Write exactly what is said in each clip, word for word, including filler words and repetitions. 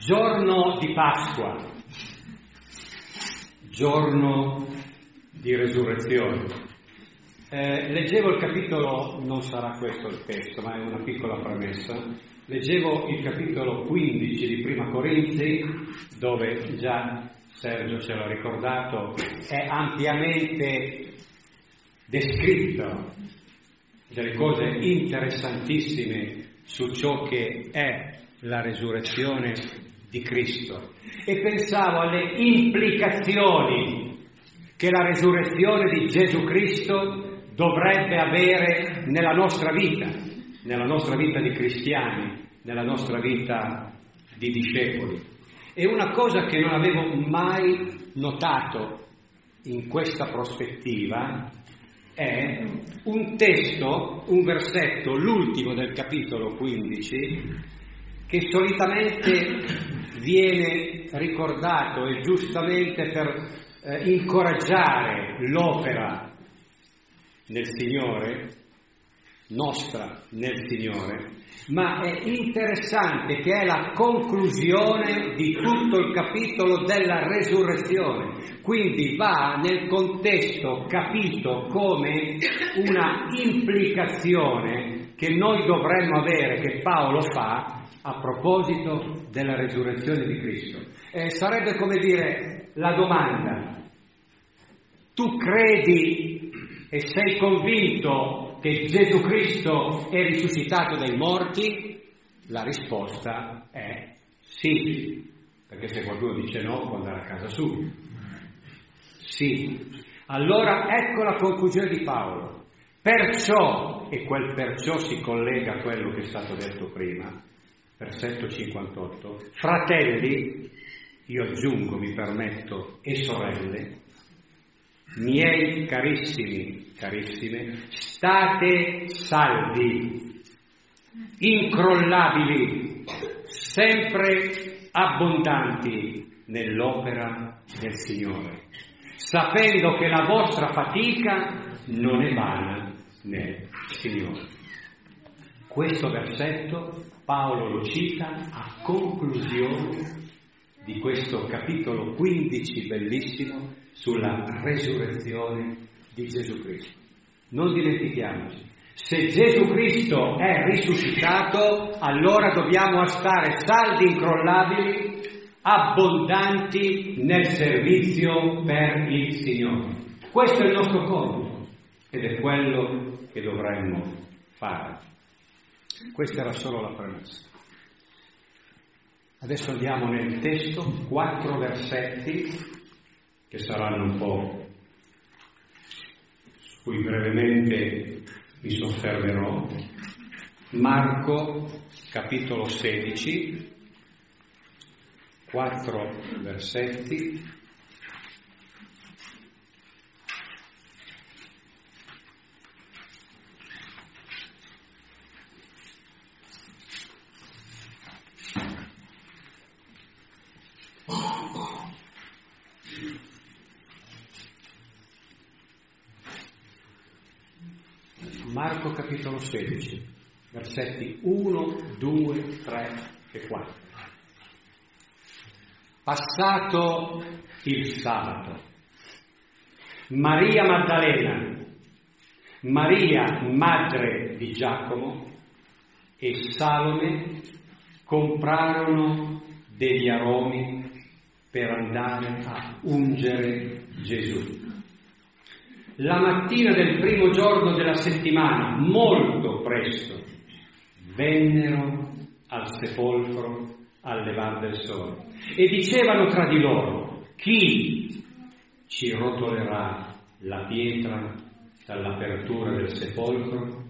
Giorno di Pasqua, giorno di resurrezione. Eh, leggevo il capitolo, non sarà questo il testo, ma è una piccola premessa. Leggevo il capitolo quindici di Prima Corinzi, dove già Sergio ce l'ha ricordato, è ampiamente descritto delle cose interessantissime su ciò che è la resurrezione di Cristo, e pensavo alle implicazioni che la resurrezione di Gesù Cristo dovrebbe avere nella nostra vita, nella nostra vita di cristiani, nella nostra vita di discepoli. E una cosa che non avevo mai notato in questa prospettiva è un testo, un versetto, l'ultimo del capitolo quindici, che solitamente viene ricordato e giustamente per eh, incoraggiare l'opera nel Signore, nostra nel Signore, ma è interessante che è la conclusione di tutto il capitolo della resurrezione, quindi va nel contesto capito come una implicazione che noi dovremmo avere, che Paolo fa a proposito della resurrezione di Cristo. Eh, sarebbe come dire la domanda: tu credi e sei convinto che Gesù Cristo è risuscitato dai morti? La risposta è sì, perché se qualcuno dice no può andare a casa sua. Sì. Allora ecco la conclusione di Paolo. Perciò, e quel perciò si collega a quello che è stato detto prima, versetto cinquantotto, fratelli, io aggiungo, mi permetto, e sorelle, miei carissimi, carissime, state saldi, incrollabili, sempre abbondanti nell'opera del Signore, sapendo che la vostra fatica non è vana nel Signore. Questo versetto Paolo lo cita a conclusione di questo capitolo quindici bellissimo sulla resurrezione di Gesù Cristo. Non dimentichiamoci, se Gesù Cristo è risuscitato, allora dobbiamo stare saldi, incrollabili, abbondanti nel servizio per il Signore. Questo è il nostro compito ed è quello che dovremmo fare. Questa era solo la premessa. Adesso andiamo nel testo, quattro versetti che saranno un po', su cui brevemente mi soffermerò. Marco, capitolo sedici, quattro versetti. Marco capitolo sedici, versetti uno, due, tre e quattro. Passato il sabato, Maria Maddalena, Maria madre di Giacomo e Salome comprarono degli aromi per andare a ungere Gesù. La mattina del primo giorno della settimana, molto presto, vennero al sepolcro al levar del sole e dicevano tra di loro: chi ci rotolerà la pietra dall'apertura del sepolcro?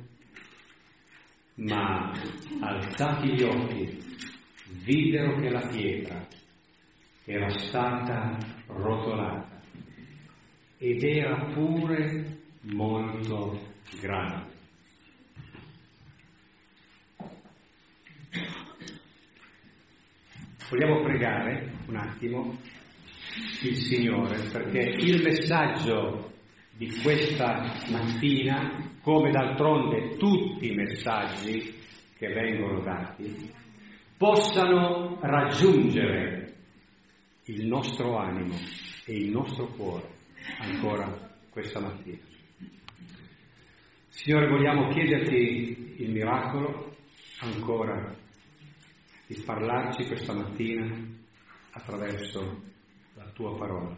Ma alzati gli occhi, videro che la pietra era stata rotolata ed era pure molto grande. Vogliamo pregare un attimo il Signore, perché il messaggio di questa mattina, come d'altronde tutti i messaggi che vengono dati, possano raggiungere il nostro animo e il nostro cuore ancora questa mattina. Signore, vogliamo chiederti il miracolo ancora di parlarci questa mattina attraverso la tua parola.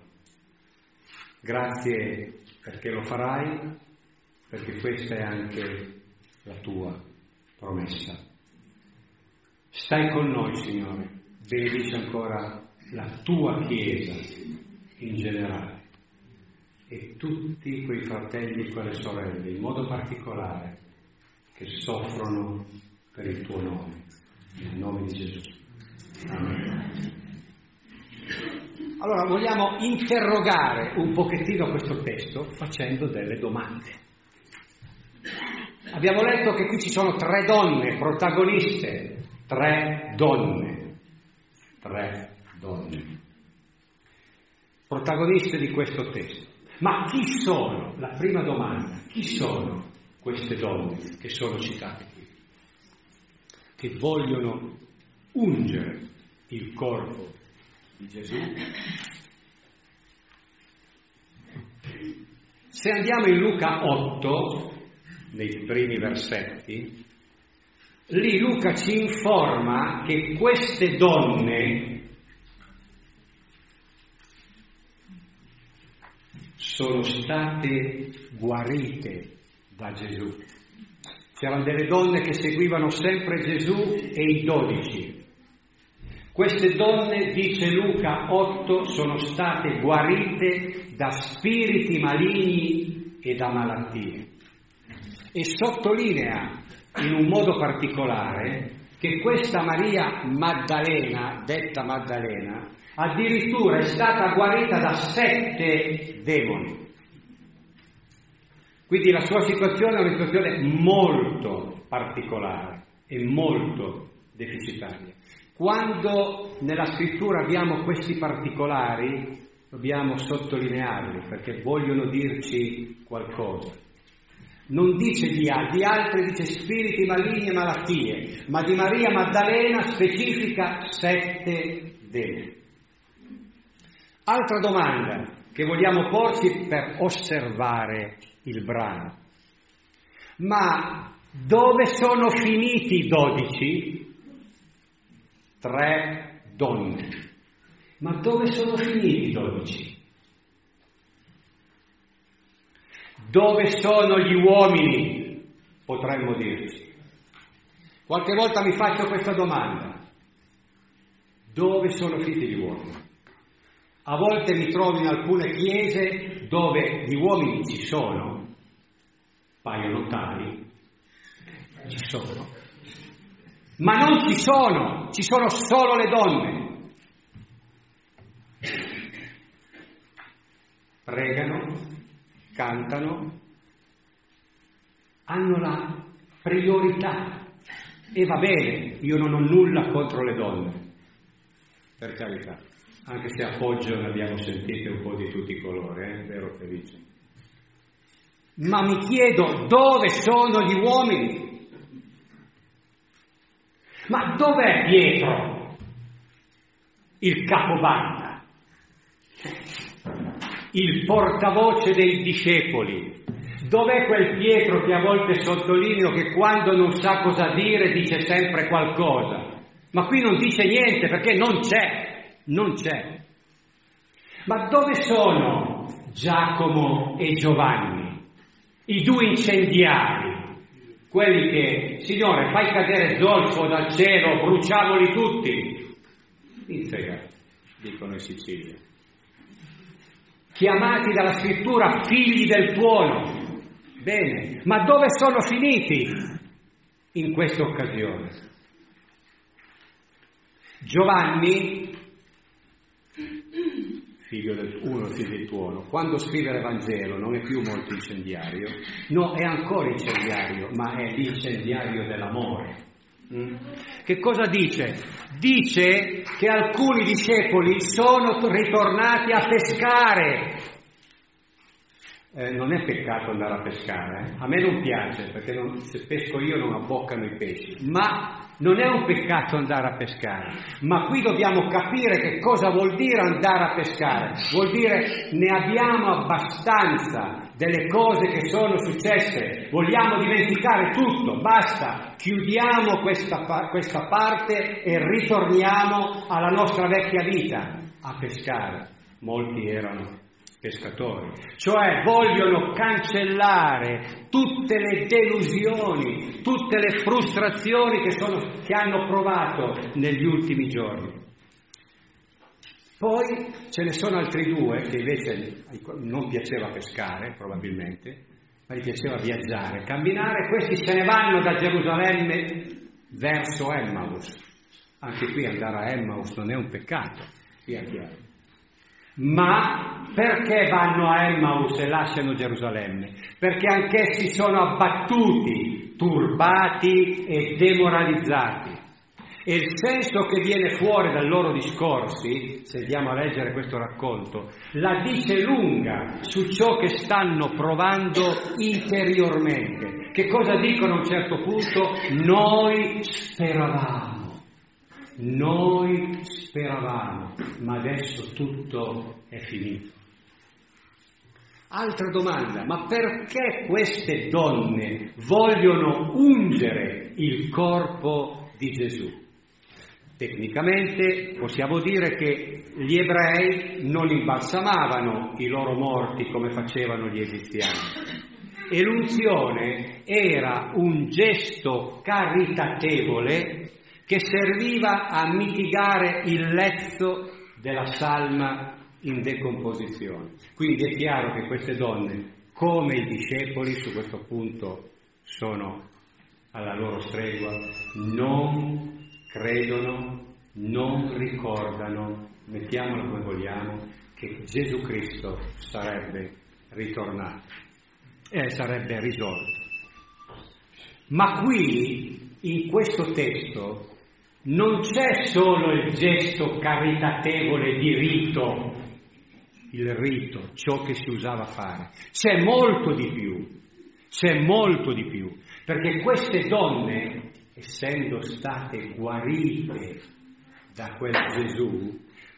Grazie perché lo farai, perché questa è anche la tua promessa. Stai con noi, Signore, benedici ancora la tua Chiesa in generale e tutti quei fratelli e quelle sorelle, in modo particolare, che soffrono per il tuo nome, nel nome di Gesù. Amen. Allora, vogliamo interrogare un pochettino questo testo facendo delle domande. Abbiamo letto che qui ci sono tre donne protagoniste, tre donne, tre donne, protagoniste di questo testo. Ma chi sono? La prima domanda, chi sono queste donne che sono citate qui? Che vogliono ungere il corpo di Gesù? Se andiamo in Luca otto, nei primi versetti, lì Luca ci informa che queste donne sono state guarite da Gesù. C'erano delle donne che seguivano sempre Gesù e i dodici. Queste donne, dice Luca otto, sono state guarite da spiriti maligni e da malattie. E sottolinea in un modo particolare che questa Maria Maddalena, detta Maddalena, addirittura è stata guarita da sette demoni. Quindi la sua situazione è una situazione molto particolare e molto deficitaria. Quando nella scrittura abbiamo questi particolari, dobbiamo sottolinearli perché vogliono dirci qualcosa. Non dice di, di altri, dice spiriti maligni e malattie, ma di Maria Maddalena specifica sette demoni. Altra domanda che vogliamo porci per osservare il brano. Ma dove sono finiti i dodici? Tre donne. Ma dove sono finiti i dodici? Dove sono gli uomini? Potremmo dirci. Qualche volta mi faccio questa domanda. Dove sono finiti gli uomini? A volte mi trovo in alcune chiese dove gli uomini ci sono, paiono tali, ci sono, ma non ci sono, ci sono solo le donne. Pregano, cantano, hanno la priorità e va bene, io non ho nulla contro le donne, per carità. Anche se a Poggio ne abbiamo sentite un po' di tutti i colori, eh? Vero Felice? Ma mi chiedo dove sono gli uomini? Ma dov'è Pietro? Il capobanda? Il portavoce dei discepoli? Dov'è quel Pietro che a volte sottolineo che quando non sa cosa dire dice sempre qualcosa? Ma qui non dice niente perché non c'è. Non c'è. Ma dove sono Giacomo e Giovanni? I due incendiari, quelli che, Signore, fai cadere zolfo dal cielo, bruciamoli tutti. Intrega, dicono in Sicilia. Chiamati dalla scrittura figli del tuono. Bene, ma dove sono finiti in questa occasione? Giovanni, figlio del, uno figlio del tuono, quando scrive l'Evangelo non è più molto incendiario, no, è ancora incendiario, ma è l'incendiario dell'amore. Mm? Che cosa dice? Dice che alcuni discepoli sono ritornati a pescare, Eh, non è peccato andare a pescare, eh? A me non piace, perché non, se pesco io non abboccano i pesci, ma non è un peccato andare a pescare. Ma qui dobbiamo capire che cosa vuol dire andare a pescare. Vuol dire ne abbiamo abbastanza delle cose che sono successe, vogliamo dimenticare tutto, basta, chiudiamo questa, questa parte e ritorniamo alla nostra vecchia vita a pescare. Molti erano pescatori, cioè vogliono cancellare tutte le delusioni, tutte le frustrazioni che, sono, che hanno provato negli ultimi giorni. Poi ce ne sono altri due che invece non piaceva pescare, probabilmente, ma gli piaceva viaggiare, camminare. Questi se ne vanno da Gerusalemme verso Emmaus. Anche qui andare a Emmaus non è un peccato, sia chiaro. Ma perché vanno a Emmaus e lasciano Gerusalemme? Perché anch'essi sono abbattuti, turbati e demoralizzati. E il senso che viene fuori dai loro discorsi, se andiamo a leggere questo racconto, la dice lunga su ciò che stanno provando interiormente. Che cosa dicono a un certo punto? Noi speravamo. Noi speravamo, ma adesso tutto è finito. Altra domanda, ma perché queste donne vogliono ungere il corpo di Gesù? Tecnicamente possiamo dire che gli ebrei non imbalsamavano i loro morti come facevano gli egiziani. E l'unzione era un gesto caritatevole che serviva a mitigare il lezzo della salma in decomposizione. Quindi è chiaro che queste donne, come i discepoli, su questo punto sono alla loro stregua, non credono, non ricordano, mettiamolo come vogliamo, che Gesù Cristo sarebbe ritornato e sarebbe risorto. Ma qui, in questo testo, non c'è solo il gesto caritatevole di rito, il rito, ciò che si usava fare, c'è molto di più, c'è molto di più, perché queste donne, essendo state guarite da quel Gesù,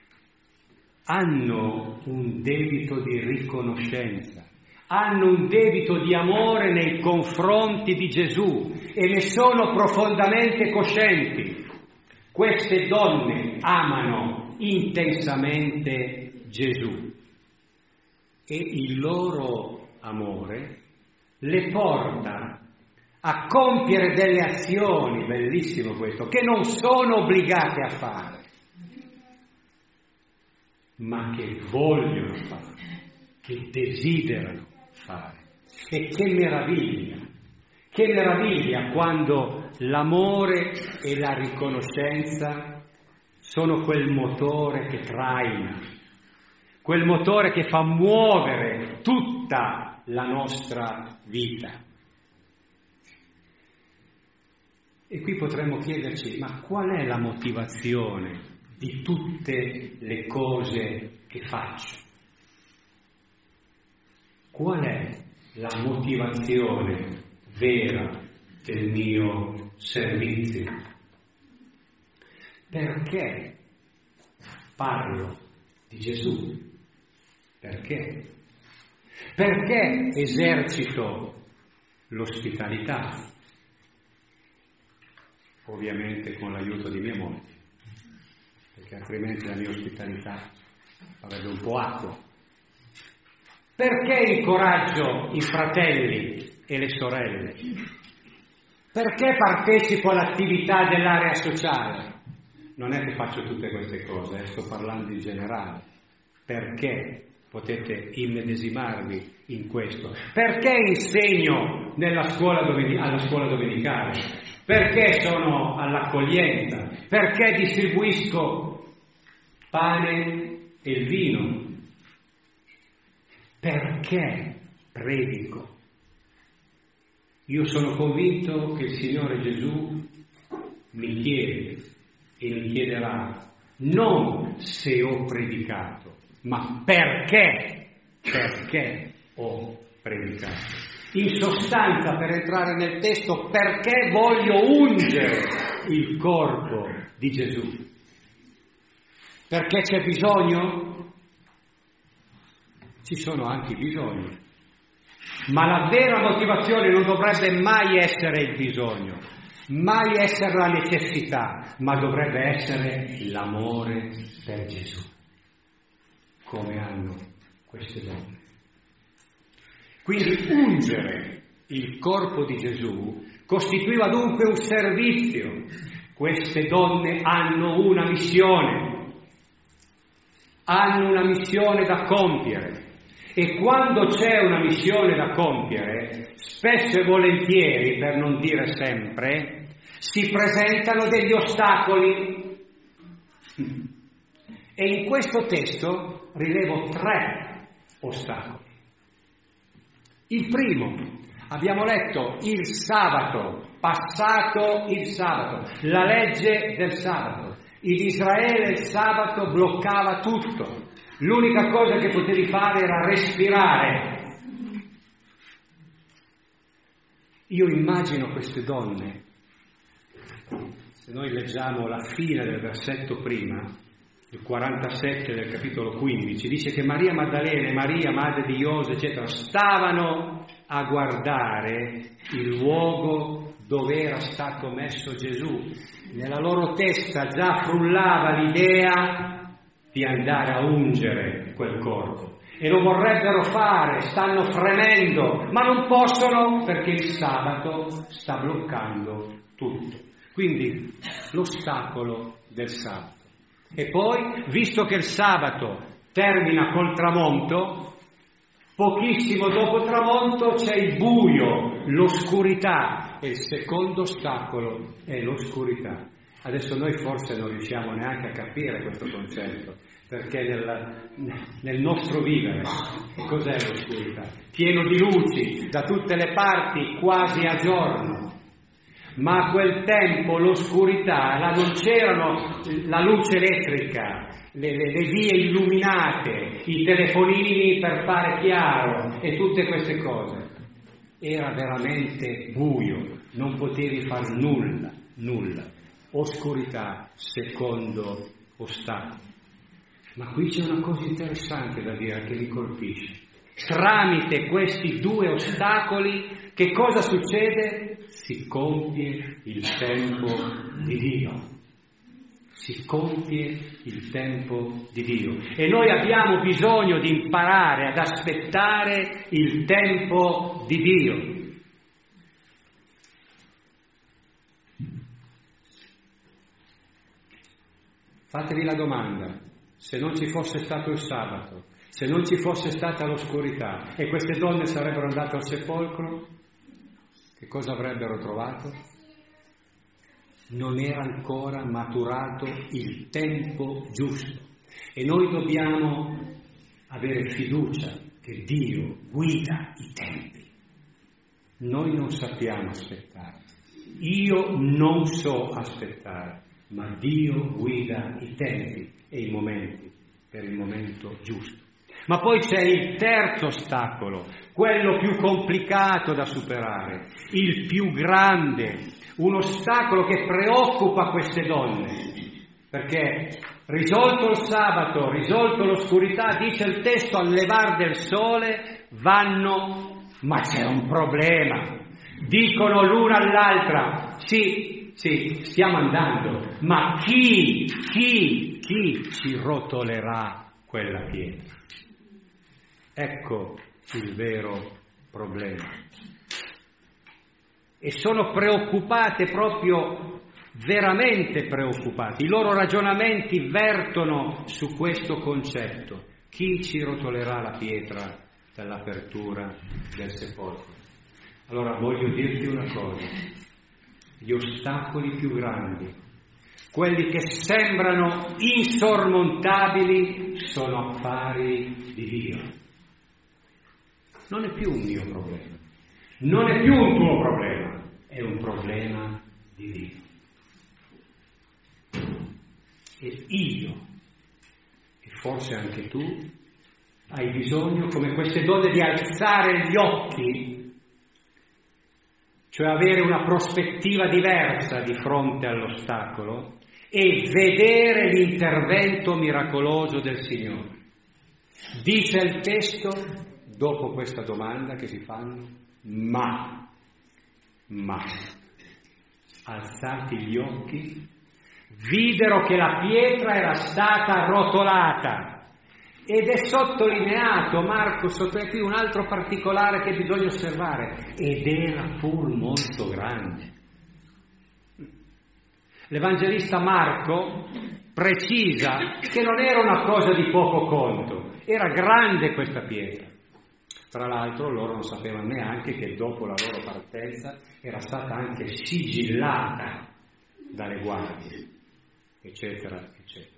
hanno un debito di riconoscenza, hanno un debito di amore nei confronti di Gesù e ne sono profondamente coscienti. Queste donne amano intensamente Gesù e il loro amore le porta a compiere delle azioni, bellissimo questo, che non sono obbligate a fare, ma che vogliono fare, che desiderano fare. E che meraviglia, che meraviglia quando l'amore e la riconoscenza sono quel motore che traina, quel motore che fa muovere tutta la nostra vita. E qui potremmo chiederci, ma qual è la motivazione di tutte le cose che faccio? Qual è la motivazione vera del mio servizio? Perché parlo di Gesù? Perché? Perché esercito l'ospitalità? Ovviamente con l'aiuto di mia moglie, perché altrimenti la mia ospitalità avrebbe un po' acqua. Perché incoraggio i fratelli e le sorelle? Perché partecipo all'attività dell'area sociale? Non è che faccio tutte queste cose, eh, sto parlando in generale. Perché potete immedesimarvi in questo? Perché insegno nella scuola domen- alla scuola domenicale? Perché sono all'accoglienza? Perché distribuisco pane e vino? Perché predico? Io sono convinto che il Signore Gesù mi chiede e mi chiederà non se ho predicato, ma perché, perché ho predicato. In sostanza, per entrare nel testo, perché voglio ungere il corpo di Gesù? Perché c'è bisogno? Ci sono anche bisogni, ma la vera motivazione non dovrebbe mai essere il bisogno, mai essere la necessità, ma dovrebbe essere l'amore per Gesù, come hanno queste donne. Quindi ungere il corpo di Gesù costituiva dunque un servizio. Queste donne hanno una missione, hanno una missione da compiere. E quando c'è una missione da compiere, spesso e volentieri, per non dire sempre, si presentano degli ostacoli. E in questo testo rilevo tre ostacoli. Il primo, abbiamo letto il sabato, passato il sabato, la legge del sabato. In Israele il sabato bloccava tutto. L'unica cosa che potevi fare era respirare. Io immagino queste donne, se noi leggiamo la fine del versetto prima, il quarantasette del capitolo quindici, dice che Maria Maddalena e Maria, madre di Iose, eccetera, stavano a guardare il luogo dove era stato messo Gesù. Nella loro testa già frullava l'idea di andare a ungere quel corpo e lo vorrebbero fare, stanno fremendo, ma non possono perché il sabato sta bloccando tutto. Quindi l'ostacolo del sabato. E poi, visto che il sabato termina col tramonto, pochissimo dopo il tramonto c'è il buio, l'oscurità, e il secondo ostacolo è l'oscurità. Adesso noi forse non riusciamo neanche a capire questo concetto, perché nel, nel nostro vivere, cos'è l'oscurità? Pieno di luci da tutte le parti, quasi a giorno. Ma a quel tempo l'oscurità, là non c'erano la luce elettrica, le, le, le vie illuminate, i telefonini per fare chiaro e tutte queste cose. Era veramente buio, non potevi far nulla, nulla. Oscurità, secondo ostacolo. Ma qui c'è una cosa interessante da dire che mi colpisce. Tramite questi due ostacoli, che cosa succede? Si compie il tempo di Dio. Si compie il tempo di Dio. E noi abbiamo bisogno di imparare ad aspettare il tempo di Dio. Fatevi la domanda, se non ci fosse stato il sabato, se non ci fosse stata l'oscurità e queste donne sarebbero andate al sepolcro, che cosa avrebbero trovato? Non era ancora maturato il tempo giusto e noi dobbiamo avere fiducia che Dio guida i tempi. Noi non sappiamo aspettare, io non so aspettare, ma Dio guida i tempi e i momenti per il momento giusto. Ma poi c'è il terzo ostacolo, quello più complicato da superare, il più grande, un ostacolo che preoccupa queste donne, perché risolto il sabato, risolto l'oscurità, dice il testo, al levar del sole vanno, ma c'è un problema, dicono l'una all'altra, sì, sì, stiamo andando, ma chi, chi, chi ci rotolerà quella pietra? Ecco il vero problema. E sono preoccupate, proprio veramente preoccupate. I loro ragionamenti vertono su questo concetto. Chi ci rotolerà la pietra dall'apertura del sepolcro? Allora voglio dirti una cosa. Gli ostacoli più grandi, quelli che sembrano insormontabili, sono affari di Dio. Non è più un mio problema, non è più un tuo problema, è un problema di Dio. E io, e forse anche tu, hai bisogno, come queste donne, di alzare gli occhi, cioè avere una prospettiva diversa di fronte all'ostacolo e vedere l'intervento miracoloso del Signore. Dice il testo, dopo questa domanda che si fanno, ma, ma, alzati gli occhi, videro che la pietra era stata rotolata. Ed è sottolineato, Marco sottolinea qui un altro particolare che bisogna osservare, ed era pur molto grande. L'Evangelista Marco precisa che non era una cosa di poco conto, era grande questa pietra. Tra l'altro loro non sapevano neanche che dopo la loro partenza era stata anche sigillata dalle guardie, eccetera, eccetera.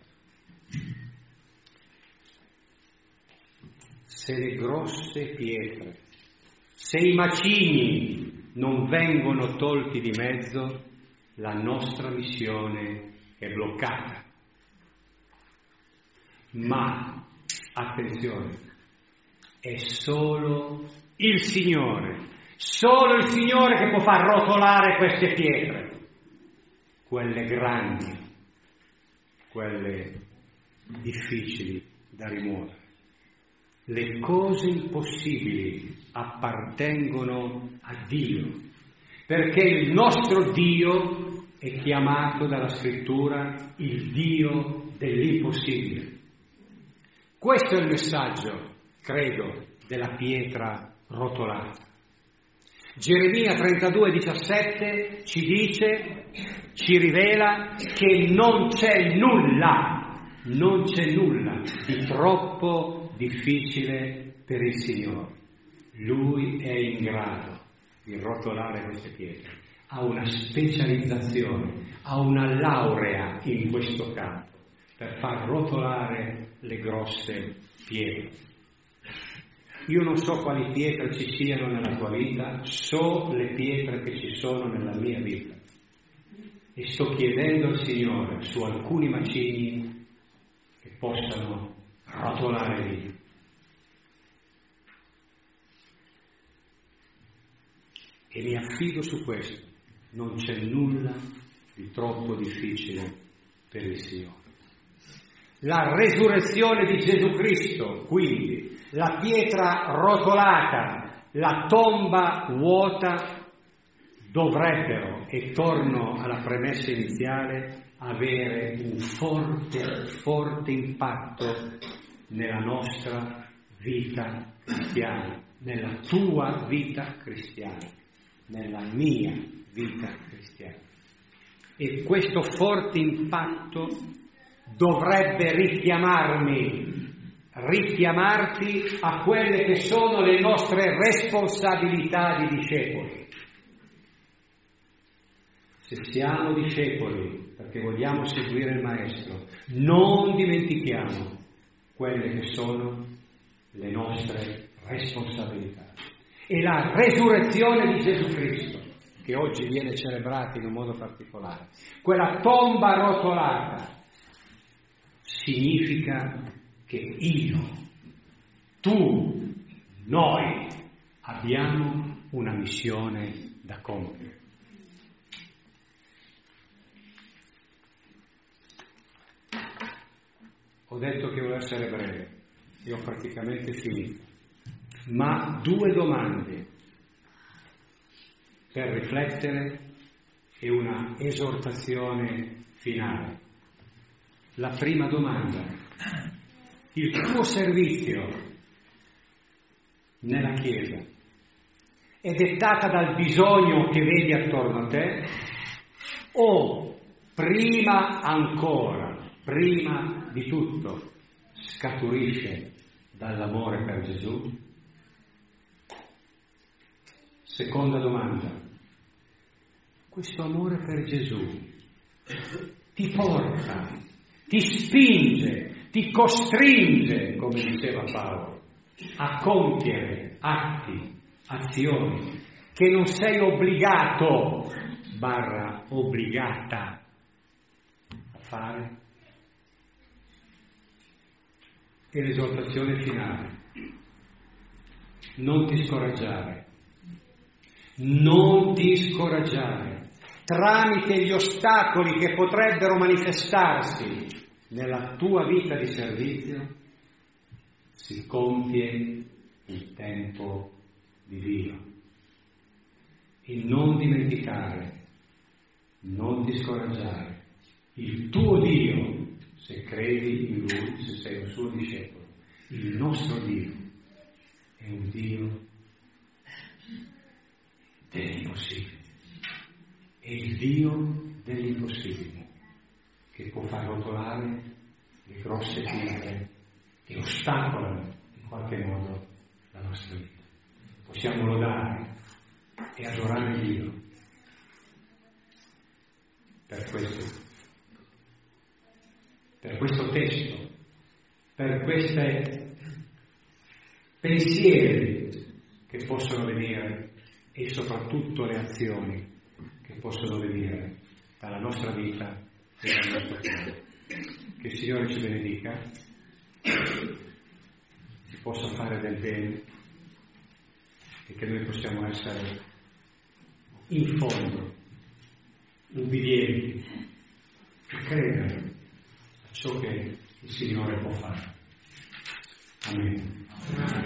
Se le grosse pietre, se i macigni non vengono tolti di mezzo, la nostra missione è bloccata. Ma, attenzione, è solo il Signore, solo il Signore che può far rotolare queste pietre, quelle grandi, quelle difficili da rimuovere. Le cose impossibili appartengono a Dio, perché il nostro Dio è chiamato dalla Scrittura il Dio dell'impossibile. Questo è il messaggio, credo, della pietra rotolata. Geremia trentadue diciassette ci dice, ci rivela che non c'è nulla, non c'è nulla di troppo difficile per il Signore. Lui è in grado di rotolare queste pietre, ha una specializzazione, ha una laurea in questo campo per far rotolare le grosse pietre. Io non so quali pietre ci siano nella tua vita, so le pietre che ci sono nella mia vita e sto chiedendo al Signore su alcuni macigni che possano rotolare via. E mi affido su questo, non c'è nulla di troppo difficile per il Signore. La resurrezione di Gesù Cristo, quindi, la pietra rotolata, la tomba vuota, dovrebbero, e torno alla premessa iniziale, avere un forte, forte impatto nella nostra vita cristiana, nella tua vita cristiana, nella mia vita cristiana. E questo forte impatto dovrebbe richiamarmi, richiamarti a quelle che sono le nostre responsabilità di discepoli. Se siamo discepoli perché vogliamo seguire il Maestro, non dimentichiamo quelle che sono le nostre responsabilità. E la resurrezione di Gesù Cristo, che oggi viene celebrata in un modo particolare, quella tomba rotolata, significa che io, tu, noi abbiamo una missione da compiere. Ho detto che volevo essere breve e ho praticamente finito, ma due domande per riflettere e una esortazione finale. La prima domanda: il tuo servizio nella Chiesa è dettata dal bisogno che vedi attorno a te o prima ancora, prima di tutto, scaturisce dall'amore per Gesù? Seconda domanda: questo amore per Gesù ti porta, ti spinge, ti costringe, come diceva Paolo, a compiere atti, azioni che non sei obbligato, barra obbligata a fare? E l'esortazione finale: Non ti scoraggiare, non ti scoraggiare. Tramite gli ostacoli che potrebbero manifestarsi nella tua vita di servizio si compie il tempo di Dio. E non dimenticare, non ti scoraggiare, il tuo Dio, se credi in Lui, se sei un suo discepolo, il nostro Dio è un Dio dell'impossibile, è il Dio dell'impossibile, che può far rotolare le grosse pietre che ostacolano in qualche modo la nostra vita. Possiamo lodare e adorare Dio per questo, per questo testo, per questi pensieri che possono venire e soprattutto le azioni che possono venire dalla nostra vita e dal nostro cuore. Che il Signore ci benedica, ci possa fare del bene e che noi possiamo essere in fondo ubbidienti e credere a ciò che il Signore può fare. Amen.